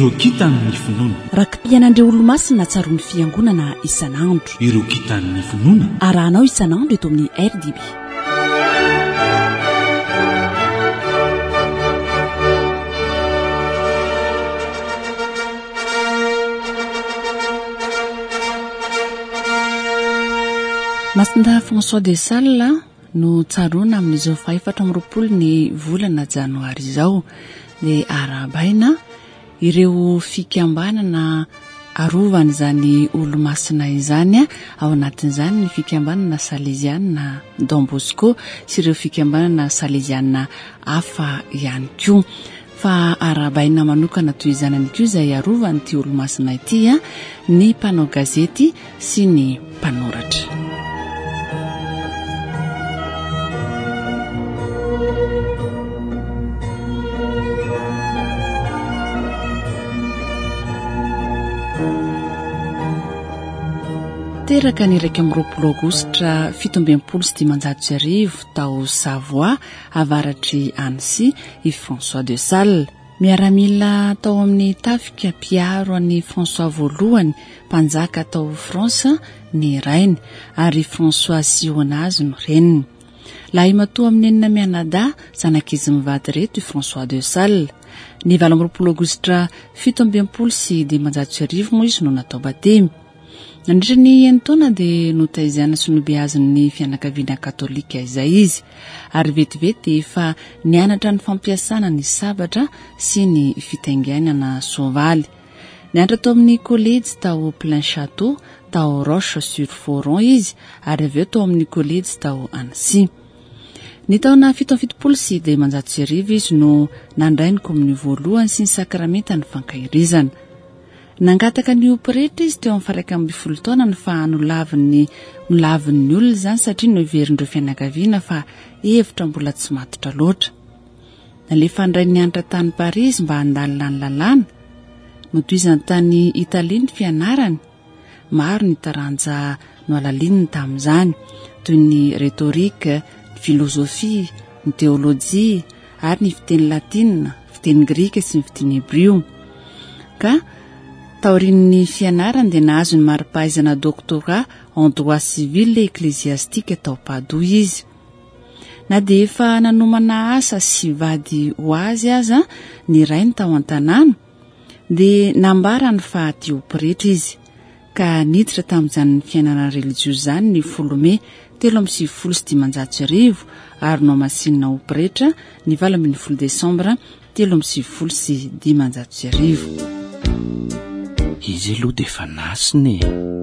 ireo kitan'ny finoana rakim-pianandre olo-masina tsaroany fiangonana isan'andro ireo kitan'ny finoana arahanao isan'andro eto amin'ny RDB. Masinda François de Sales no tsaroana amin'izao faefatra amby roapolo ny volana janoary izao dia arabaina ireo fikambanana arovana izany olo-masina izany ao anatin'izany ny fikambanana Salesiana Don Bosco sy ireo fikambanana Salesiana hafa ihany koa. Fa arabaina manokana toy izany koa izay arovany ity olo-masina ity ny mpanao gazety sy ny mpanoratra. Teraka ny 1 Aogositra 1730 tao Savoie avaratry Annecy i François de Sales. Miaramila tao amin'ny tafika mpiaro an'i François voalohany mpanjaka tao France ny rainy ary François Sionazy no reniny. Lahy matoa amin'ny 9 mianada zanak'izy mivady reto i François de Sales. Ny 20 Aogositra 1730 moa izy no natao batemy. Nandritra ny enitaona dia notaiziana sy nobeazan'ny fianakaviana katolika izay izy ary vetivety efa nianatra ny fampiasana ny sabatra sy ny fitaingainana soavaly. Nianatra tao amin'ny collège tao Plein Château tao Roche-sur-Foron izy ary avy eo tao amin'ny collège tao Annecy. Ny taona 1730 izy no nandray ny kominy voalohany sy ny sakramenta ny fankairizana. Nangataka ny operetra izy teo amin'ny 12 taona fa nolavin'ny olona izany satria noverindreo fianakaviana fa hevitra mbola tsy matotra loatra. Nalefa andray nianatra tany Paris mba handalina ny lalàna notoizany tany Italia ny fianarany. Maro ny taranja no alalininy tamin'izany toy ny retorika, ny filozofia, ny teolojia ary ny fiteny latina, fiteny grika sy ny fiteny hebreo. Ka taorian'ny fianarany dia nahazo ny mari-pahaizana doctorat en droit civil et ecclésiastique tao Padoa izy. Na dia efa nanomana asa sy vady ho azy aza ny rainy tao an-tanàna dia nambarany fa tia operetra izy ka niditra tamin'izany fianarana religiozy izany ny 10 Mey 1730 ary no masinina operetra ny 12 Desambra 1730. Izy aloha dia efa nasiny.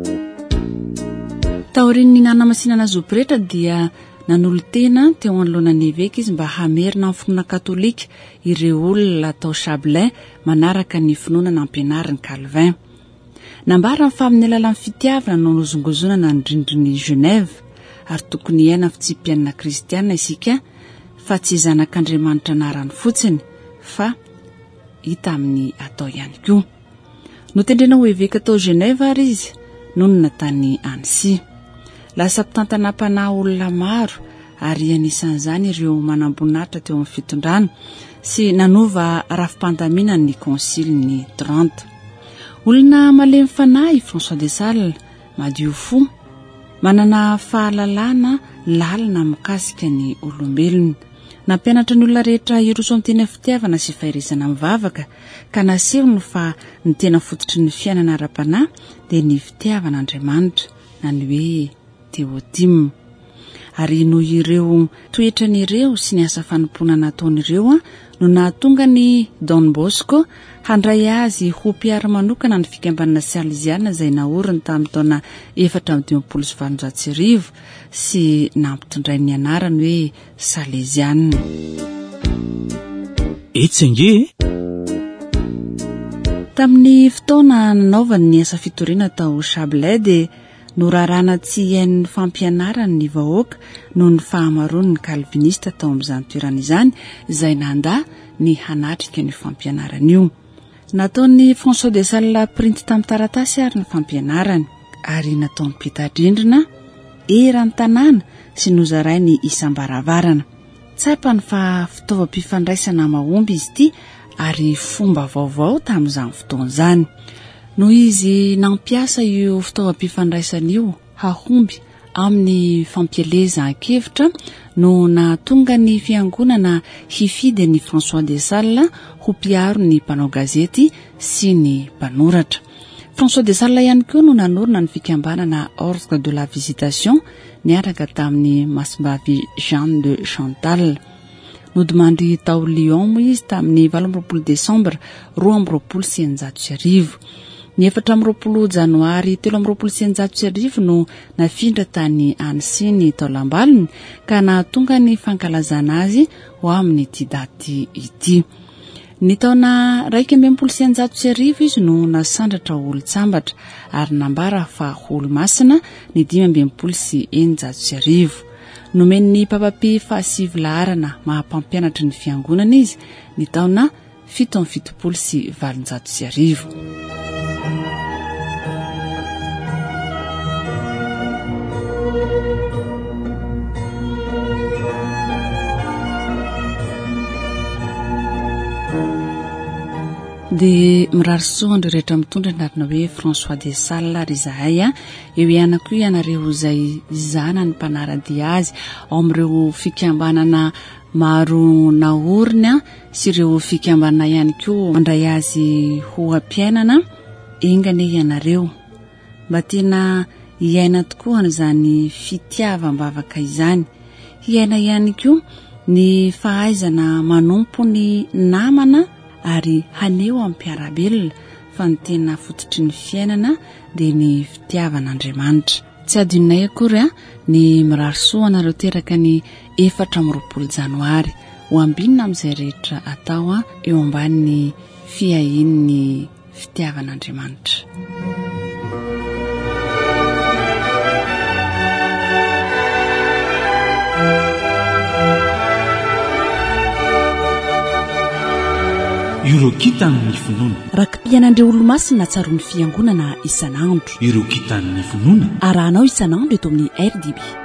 Taorian'ny nanamasinana azy operetra dia nanolo-tena teo anoloanan'ny évêque izy mba hamerina amin'ny finoana katolika ireo olona tao Chablais manaraka ny finoana nampianarin'ny Calvin. Nambara fa amin'ny alalan'ny fitiavana no nozongozonana ny rindrin'ny Genève ary tokony hiaina fitsimpianana kristiana isika fa tsy zanak'Andriamanitra anarany fotsiny fa hita amin'ny atao ihany koa. Notendrena ho évêque tao Genève ary izy nonona tany Annecy. Lasa mpitantanam-panahy olona maro ary anisan'izany ireo manambonatra teo amin'ny fitondrana sy nanova rafim-pandamina ny concile ny 30. Olona malemy fanahy François de Sales madio fo manana fahalalana lalina mikasika ny olombelona. Nampianatra ny olona rehetra hiroso amin'ny tena fitiavana sy fahirizana mivavaka ka nasehony fa ny tena fototry ny fiainana ara-panahy dia ny fitiavan'Andriamanitra na ny hoe teotime. Ary noho ireo toetran'ireo sy ny asa fanompoana nataon'ireo no nahatonga ny Don Bosco handray azy ho mpiara manokana ny fikambanana Salesiana izay naoriny tamin'ny taona 1730 sy nampitondray ny anarany hoe Salesiana. Etsenge tamin'ny fotoana nanaovany ny asa fitoriana tao Chablais dia norarana tsy iain'ny fampianarany ny vahoaka noho ny fahamaroan'ny calvinista tao amin'izany toerana izany izay nanda ny hanatrika ny fampianarana io. Nataon'ny François de Sales printy tamin'ny taratasy ary ny fampianarany ary nataony peta-drindrina eran'ny tanàna sy nozaray ny isam-baravarana. Tsapany fa fitaovam-pifandraisana mahomby izy ity ary fomba vaovao tamin'izany fotoana izany. Noho izy nampiasa io fitaovam-pifandraisana io hahomby amin'ny fampieleza ankevitra no nahatonga ny fiangonana hifidy ny François de Sales ho mpiaro ny mpanao gazety sy ny mpanoratra. François de Sales ihany koa no nanorina ny fikambanana Ordre de la Visitation niaraka tamin'ny Masimbavy Jeanne de Chantal. Nodimandry tao Lyon moa izy tamin'ny 18 Desambra 2019. Ny 4 Janoary 2019 no nafindra tany Annecy ny taolambaliny ka nahatonga ny fankalazana azy ho amin'ny ity daty ity. Ny taona 1919 izy no nasandratra olo-tsambatra ary nambara fa olo-masina ny 1919. Nomen'ny papapi fahasivy laharana mahampampianatra ny fiangonana izy ny taona 1770. De mirarisoa andreo rehetra mitondra narina hoe François de Sales ry zahay eo ihany koa ianareo izay zana ny mpanaradia azy ao amin'ireo fikambanana maro naorina sy ireo fikambanana ihany koa mandray azy ho ampiainana engane ianareo mba tena hiaina tokoa n'izany fitiavam-bavaka izany. Hiaina ihany koa ny fahaizana manompo ny namana ary haneo amin'ny mpiarabelona fa ny tena fototry ny fiainana dia ny fitiavan'Andriamanitra. Tsy adinonay akory ny mirarisoa anareo teraka ny 4 Janoary ho ambinina amin'izay rehetra atao eo ambanin'ny fiahin'ny fitiavan'Andriamanitra. Ireo kitan'ny finoana. Rakim-pianandreo olo-masina tsaron'ny fiangonana isan'andro. Ireo kitan'ny finoana. Arahanao isan'andro eto amin'ny RDB.